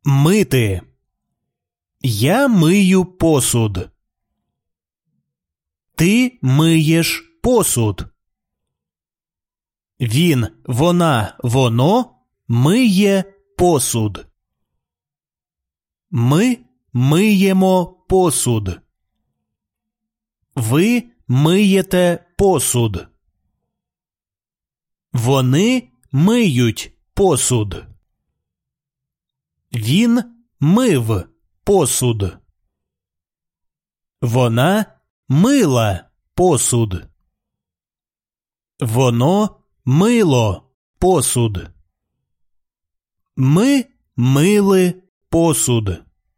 Мити. Я мию посуд. Ти миєш посуд. Він, вона, воно миє посуд. Ми миємо посуд. Ви миєте посуд. Вони миють посуд. Він мив посуд. Вона мила посуд. Воно мило посуд. Ми мили посуд.